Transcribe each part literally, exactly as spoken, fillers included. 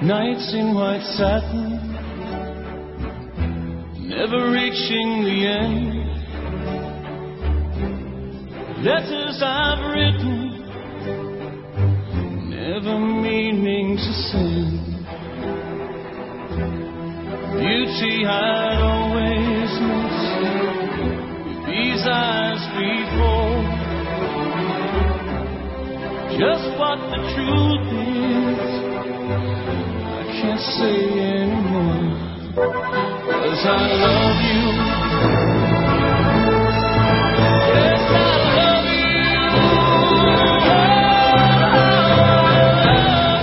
Nights in white satin, never reaching the end. Letters I've written, never meaning to send. Beauty I'd always missed with these eyes before. Just what the truth is, I can't say anymore. 'Cause I love you. Yes, I love you. I love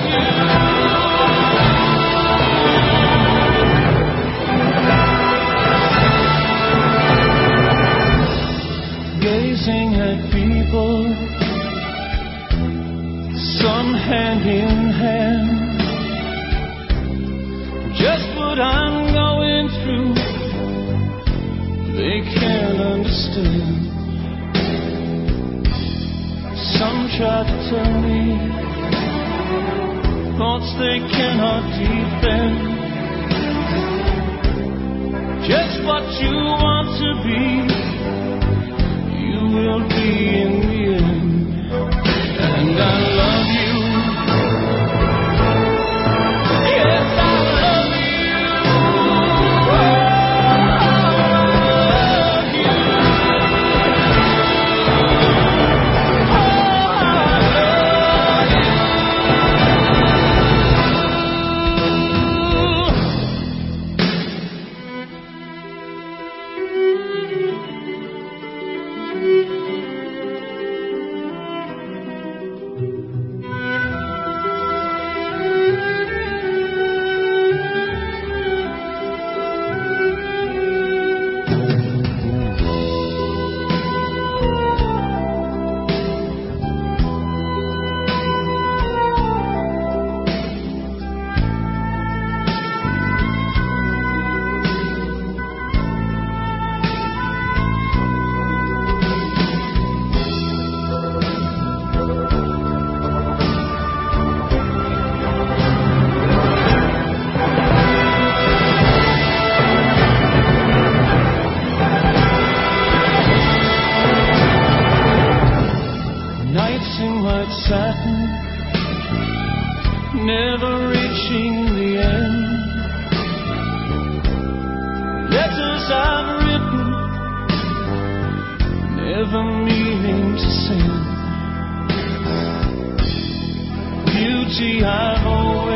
you. Gazing at people, some hand in hand. Just what I'm going through, they can't understand. Some try to tell me thoughts they cannot defend. Just what you want to be, you will be in the end. And I love you. Yes, I love you. I love you. Oh, I love you. Nights in white satin, never reaching the end. Letters I've written, never meaning to send. Beauty I've always